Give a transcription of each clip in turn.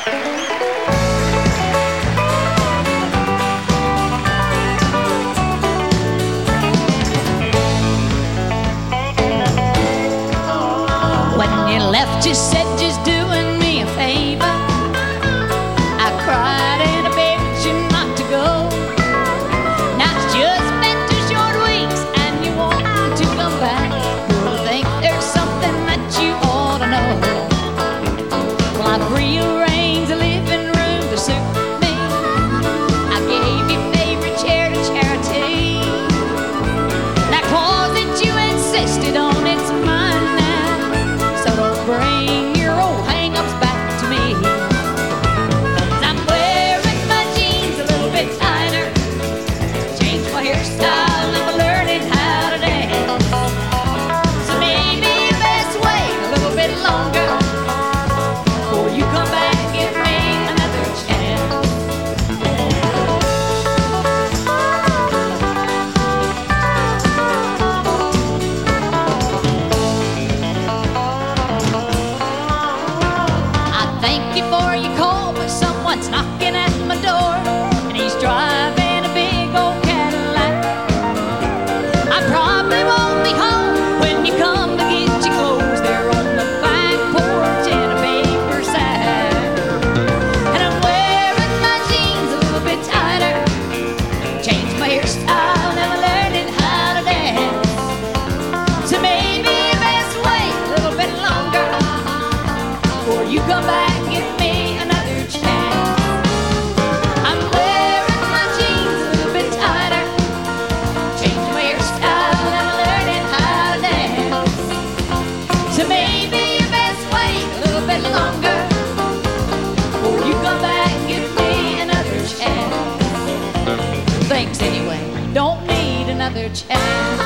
When you left, you said just doing me a favor. I cried and I begged you not to go. Now it's just been 2 short weeks and you want to come back. Well, I think there's something that you ought to know. Well, I've rearranged the living room to suit me. I gave your favorite chair to charity. That closet you insisted on, it's mine now. Bring your old hang-ups back to me. 'Cause I'm wearing my jeans a little bit tighter, changed my hairstyle and I'm learning how to dance. So maybe you best wait a little bit longer before you come back and give me another chance. Before you call, but someone's knocking at my door, and he's driving a big old Cadillac. I probably won't be home when you come to get your clothes. They're on the back porch in a paper sack. And I'm wearing my jeans a little bit tighter, changed my hairstyle and I'm learning how to dance. So maybe you best wait a little bit longer before you come back. Thanks anyway, don't need another chance.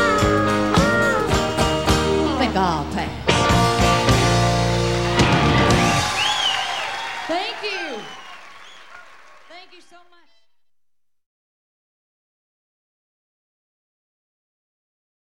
I think I'll pass. Thank you. Thank you so much.